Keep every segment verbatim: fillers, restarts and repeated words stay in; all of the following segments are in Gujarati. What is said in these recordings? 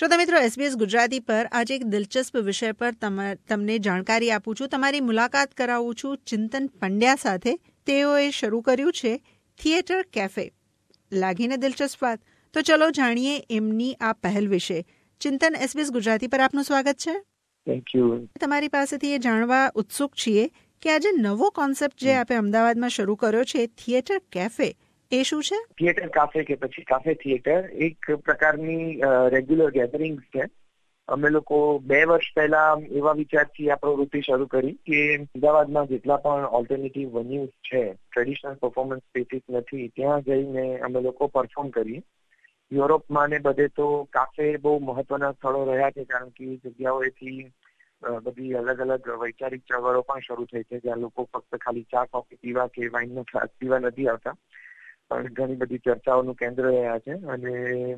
શ્રોતા મિત્રો, એસબીએસ ગુજરાતી પર આજે એક દિલચસ્પ વિષય પર તમને જાણકારી આપું છું. તમારી મુલાકાત કરાવું છું ચિંતન પંડ્યા સાથે. તેઓએ શરૂ કર્યું છે થિયેટર કેફે. લાગીને દિલચસ્પ વાત? તો ચલો જાણીએ એમની આ પહેલ વિશે. ચિંતન, એસબીએસ ગુજરાતી પર આપનું સ્વાગત છે. Thank you. તમારી પાસેથી એ જાણવા ઉત્સુક છીએ કે આજે નવો કોન્સેપ્ટ જે આપે અમદાવાદમાં શરૂ કર્યો છે થિયેટર કેફે, એ શું છે? થિયેટર કાફે કે પછી કાફે થિયેટર એક પ્રકારની રેગ્યુલર ગેધરિંગ્સ છે. અમે લોકો બે વર્ષ પહેલા એવા વિચારથી આ પ્રવૃત્તિ શરૂ કરી કે અમદાવાદમાં જેટલા પણ ઓલ્ટરનેટિવ વેન્યુઝ છે, ટ્રેડિશનલ પરફોર્મન્સ સ્પેસીસ નથી, ત્યાં જઈને અમે લોકો પરફોર્મ કરીએ. યુરોપમાં ને બધે તો કાફે બહુ મહત્વના સ્થળો રહ્યા છે, કારણ કે જગ્યાઓએથી બધી અલગ અલગ વૈચારિક ચળવળો પણ શરૂ થઈ છે, જ્યાં લોકો ફક્ત ખાલી ચા કોફી પીવા કે વાઇનનો ગ્લાસ પીવા નથી આવતા, પણ ઘણી બધી ચર્ચાઓનું કેન્દ્ર રહ્યા છે. અને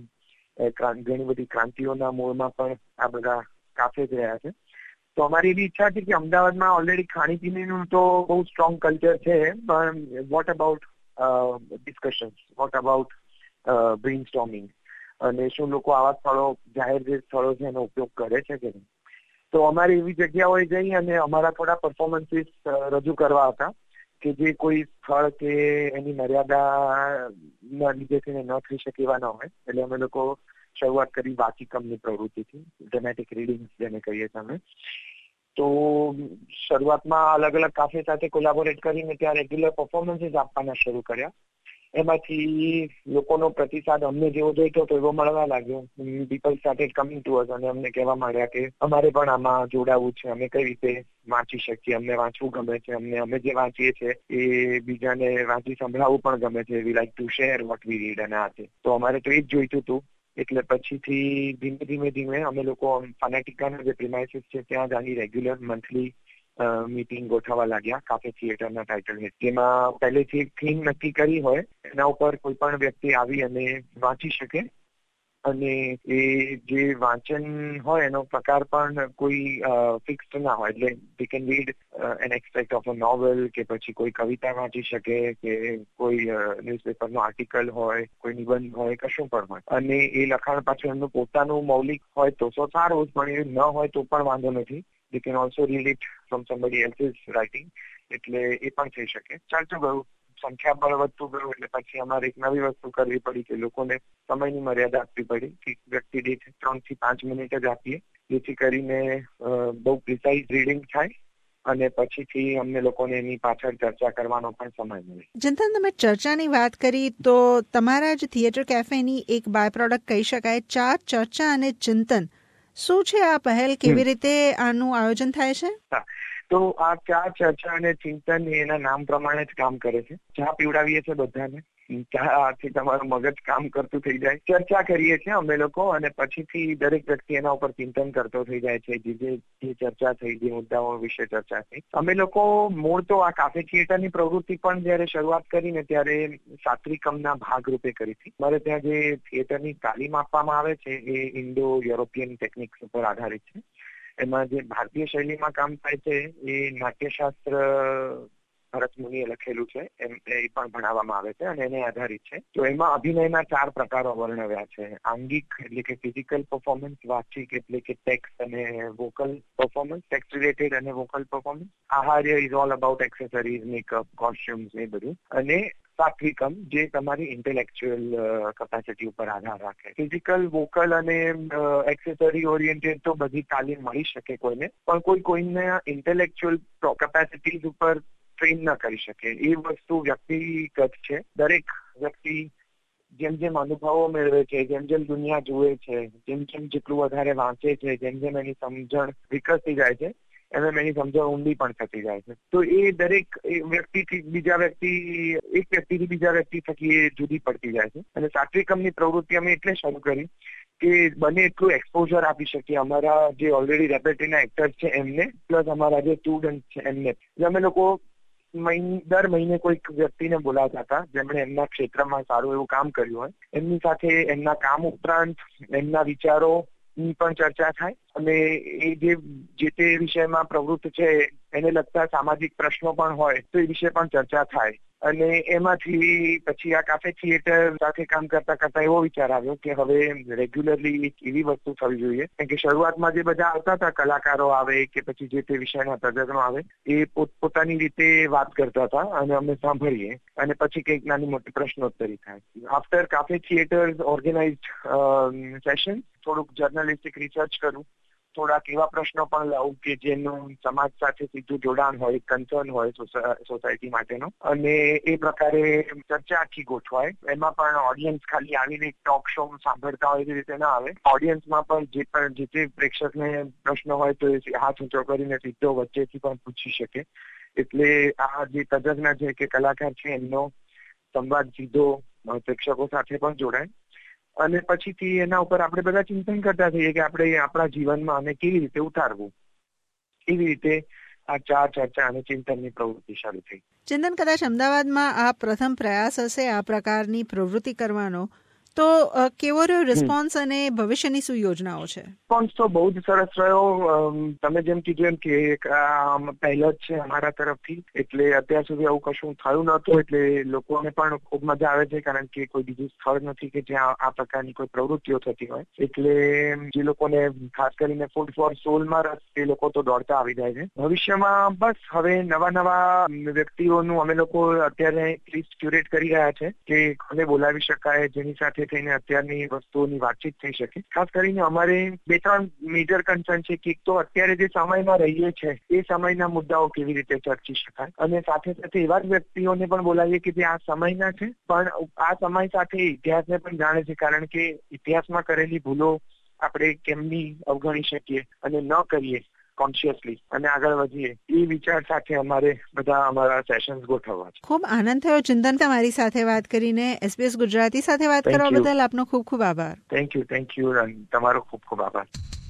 ઘણી બધી ક્રાંતિઓના મૂળમાં પણ આ બધા કાફે જ રહ્યા છે. તો અમારી એવી ઈચ્છા છે કે અમદાવાદમાં ઓલરેડી ખાણીપીણીનું તો બહુ સ્ટ્રોંગ કલ્ચર છે, પણ what about discussions, what about brainstorming, અને શું લોકો આવા સ્થળો, જાહેર જે સ્થળો છે એનો ઉપયોગ કરે છે કે નહીં. તો અમારી એવી જગ્યાઓએ જઈ અને અમારા થોડા પરફોર્મન્સીસ રજૂ કરવા હતા કે જે કોઈ સ્થળ કે એની મર્યાદા લીધે થઈને ન થઈ શકે એવા ન હોય. એટલે અમે લોકો શરૂઆત કરી વાચિકમની પ્રવૃત્તિથી, ડ્રામેટિક રીડિંગ જેને કહીએ છીએ અમે. તો શરૂઆતમાં અલગ અલગ કાફે સાથે કોલેબોરેટ કરીને ત્યાં રેગ્યુલર પરફોર્મન્સીસ આપવાના શરૂ કર્યા. એમાંથી લોકોનો પ્રતિસાદ અમને જેવો જોઈતો હતો એવો મળવા લાગ્યો. People started coming to us અને અમને કહેવા માંડ્યા કે અમારે પણ આમાં જોડાવું છે, અમે કઈ રીતે વાંચી શકીએ, અમને વાંચવું ગમે છે, અમને અમે જે વાંચીએ છીએ એ બીજાને વાંચી સંભળાવવું પણ ગમે છે, we like to share what we read. અને આ છે તો અમારે તો એ જ જોઈતું હતું. એટલે પછીથી ધીમે ધીમે ધીમે અમે લોકો ફનાટિકાના જે પ્રિમાઇસીસ છે ત્યાં જ આની રેગ્યુલર મંથલી મીટિંગ ગોઠવવા લાગ્યા કાફે થિયેટરના ટાઇટલ હેઠળ. જેમાં પહેલેથી એક થીમ નક્કી કરી હોય, એના ઉપર કોઈ પણ વ્યક્તિ આવી અને વાંચી શકે, અને એ જે વાંચન હોય એનો પ્રકાર પણ કોઈ ફિક્સ્ડ ના હોય. એટલે they can read an extract of a novel, કે પછી કોઈ કવિતા વાંચી શકે, કે કોઈ ન્યૂઝપેપરનો આર્ટિકલ હોય, કોઈ નિબંધ હોય, કશું પણ હોય. અને એ લખાણ પાછું એમનું પોતાનું મૌલિક હોય તો તો સારું, પણ એ ન હોય તો પણ વાંધો નથી. they can also read it from somebody else's writing. એટલે એ પણ થઈ શકે. ચાલતું ગયું, સંખ્યાબળ વધતું ગયું, એટલે પછી અમારે એક નવી વસ્તુ કરવી પડી કે લોકોને સમયની મર્યાદા આપવી પડી કે વ્યક્તિ દીઠ ત્રણ થી પાંચ મિનિટ જ આપીએ, જેથી કરીને બહુ પ્રિસાઇઝ રીડિંગ થાય અને પછીથી અમને લોકોને એની પાછળ ચર્ચા કરવાનો પણ સમય મળે. ચિંતન, તમે ચર્ચાની વાત કરી તો તમારા જ થિયેટર કેફેની એક બાય પ્રોડક્ટ કહી શકાય ચા, ચર્ચા અને ચિંતન. શું છે આ પહેલ? કેવી રીતે આનું આયોજન થાય છે? તો આ ચા, ચર્ચા અને ચિંતન એના નામ પ્રમાણે જ કામ કરે છે. ચા પીવડાવીએ છીએ બધાને, ચાથી તમારું મગજ કામ કરતું થઈ જાય. ચર્ચા કરીએ છીએ અમે લોકો, અને પછીથી દરેક વ્યક્તિ એના ઉપર ચિંતન કરતો થઈ જાય છે, જે જે ચર્ચા થઈ, જે મુદ્દાઓ વિશે ચર્ચા થઈ. અમે લોકો મૂળ તો આ કાફે થિયેટરની પ્રવૃત્તિ પણ જયારે શરૂઆત કરીને ત્યારે સાત્વિકમના ભાગરૂપે કરી હતી. મારે ત્યાં જે થિયેટરની તાલીમ આપવામાં આવે છે એ ઇન્ડો યુરોપિયન ટેકનિક્સ ઉપર આધારિત છે. એમાં જે ભારતીય શૈલીમાં કામ થાય છે એ નાટ્યશાસ્ત્ર ભરત મુનિએ લખેલું છે, એમ એ પણ ભણાવવામાં આવે છે અને એને આધારિત છે. તો એમાં અભિનયના ચાર પ્રકારો વર્ણવ્યા છે. આંગિક એટલે કે ફિઝિકલ પરફોર્મન્સ, વાચિક એટલે કે ટેક્સ્ટ અને વોકલ પરફોર્મન્સ, ટેક્સ્ટ રિલેટેડ અને વોકલ પરફોર્મન્સ. આહાર્ય is all about accessories, makeup, costumes એ બધું. અને સાત્વિકમ જે તમારી ઇન્ટેલેક્ચ્યુઅલ કેપેસિટી ઉપર આધાર રાખે. ફિઝિકલ, વોકલ અને એક્સેસરી ઓરિએન્ટેડ તો બધી તાલીમ મળી શકે કોઈને, પણ કોઈ કોઈને ઇન્ટેલેક્ચ્યુઅલ કેપેસિટીઝ ઉપર ટ્રેન ન કરી શકે. એ વસ્તુ વ્યક્તિગત છે. દરેક વ્યક્તિ જેમ જેમ અનુભવો મેળવે છે, જેમ જેમ દુનિયા જુએ છે, જેમ જેમ જેટલું વધારે વાંચે છે, જેમ જેમ એની સમજણ વિકસતી જાય છે, એમ એમ એની સમજણ ઊંડી પણ થતી જાય છે. તો એ દરેક વ્યક્તિથી બીજા વ્યક્તિ, એક વ્યક્તિથી બીજા વ્યક્તિ થકી એ જુદી પડતી જાય છે. અને સાત્વિકમની પ્રવૃત્તિ અમે એટલે શરૂ કરી કે બને એટલું એક્સપોઝર આપી શકીએ અમારા જે ઓલરેડી રેપર્ટરીના એક્ટર્સ છે એમને, પ્લસ અમારા જે સ્ટુડન્ટ છે એમને. અમે લોકો દર મહિને કોઈક વ્યક્તિને બોલાવતા હતા જેમણે એમના ક્ષેત્રમાં સારું એવું કામ કર્યું હોય. એમની સાથે એમના કામ ઉપરાંત એમના વિચારો ની પણ ચર્ચા થાય, અને એ જે જે તે વિષયમાં પ્રવૃત્ત છે એને લગતા સામાજિક પ્રશ્નો પણ હોય તો એ વિશે પણ ચર્ચા થાય. અને એમાંથી પછી આ કાફે થિયેટર સાથે કામ કરતા કરતા એવો વિચાર આવ્યો કે હવે રેગ્યુલરલી એક એવી વસ્તુ થવી જોઈએ કે શરૂઆતમાં જે બધા આવતા હતા કલાકારો આવે કે પછી જે તે વિષયના તજજ્ઞો આવે એ પોતપોતાની રીતે વાત કરતા હતા અને અમે સાંભળીએ અને પછી કંઈક નાની મોટી પ્રશ્નોત્તરી થાય. After cafe theatre organised session થોડુંક જર્નલિસ્ટિક રિસર્ચ કરું, થોડાક એવા પ્રશ્નો પણ લાવું કે જેનું સમાજ સાથે સીધું જોડાણ હોય, કન્સર્ન હોય સોસાયટી માટેનો, અને એ પ્રકારે ચર્ચા આખી ગોઠવાય. એમાં પણ ઓડિયન્સ ખાલી આવીને ટોક શો સાંભળતા હોય એવી રીતે ના આવે. ઓડિયન્સમાં પણ જે પણ જે તે પ્રેક્ષકને પ્રશ્ન હોય તો એ હાથ ઊંચો કરીને સીધો વચ્ચેથી પણ પૂછી શકે. એટલે આ જે તજજ્ઞ છે કે કલાકાર છે એમનો સંવાદ સીધો પ્રેક્ષકો સાથે પણ જોડાય. અને પછીથી એના ઉપર આપણે બધા ચિંતન કરતા થઈએ કે આપણે આપણા જીવનમાં આને કેવી રીતે ઉતારવું. એવી રીતે આ ચાર ચર્ચા અને ચિંતનની પ્રવૃત્તિ શરૂ થઈ. ચિંતન, કદાચ અમદાવાદમાં આ પ્રથમ પ્રયાસ હશે આ પ્રકારની પ્રવૃત્તિ કરવાનો, તો કેવો રહ્યો રિસ્પોન્સ અને ભવિષ્યની શું યોજનાઓ છે? રિસ્પોન્સ તો બહુ જ સરસ રહ્યો. તમે જેમ કીધું એમ કે પહેલો જ છે અમારા તરફથી, એટલે અત્યાર સુધી આવું કશું થયું નહોતું. એટલે લોકોને પણ ખૂબ મજા આવે છે કારણ કે કોઈ બીજું સ્થળ નથી કે જ્યાં આ પ્રકારની કોઈ પ્રવૃત્તિઓ થતી હોય. એટલે જે લોકોને ખાસ કરીને ફૂડ ફોર સોલમાં રસ એ લોકો તો દોડતા આવી જાય છે. ભવિષ્યમાં બસ હવે નવા નવા વ્યક્તિઓનું અમે લોકો અત્યારે લિસ્ટ ક્યુરેટ કરી રહ્યા છે કે કોને બોલાવી શકાય જેની સાથે થઈને અત્યારની વસ્તુઓની વાતચીત થઈ શકે. ખાસ કરીને અમારે બે ત્રણ મેજર કન્સર્ન છે કે તો અત્યારે જે સમયમાં રહીએ છે એ સમયના મુદ્દાઓ કેવી રીતે ચર્ચી શકાય, અને સાથે સાથે એવા જ વ્યક્તિઓને પણ બોલાવીએ કે જે આ સમયના છે પણ આ સમય સાથે ઇતિહાસને પણ જાણે છે, કારણ કે ઇતિહાસમાં કરેલી ભૂલો આપણે કેમની અવગણી શકીએ અને ન કરીએ કોન્શિયસલી અને આગળ વધીએ એ વિચાર સાથે અમારે બધા અમારા સેશન્સ ગોઠવવા છે. ખૂબ આનંદ થયો ચિંતન તમારી સાથે વાત કરીને. એસબીએસ ગુજરાતી સાથે વાત કરવા બદલ આપનો ખૂબ ખૂબ આભાર. થેન્ક યુ થેન્ક યુ તમારો ખૂબ ખૂબ આભાર.